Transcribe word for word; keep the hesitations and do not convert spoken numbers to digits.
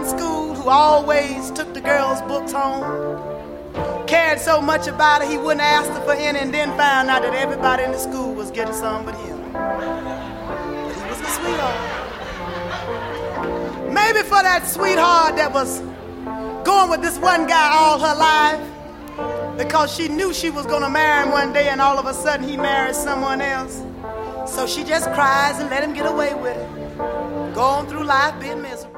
in school who always took the girls' books home. Cared so much about her he wouldn't ask her for any, and then found out that everybody in the school was getting some but him. But he was a sweetheart. Maybe for that sweetheart that was going with this one guy all her life because she knew she was going to marry him one day, and all of a sudden he marries someone else. So she just cries and let him get away with it. Going through life being miserable.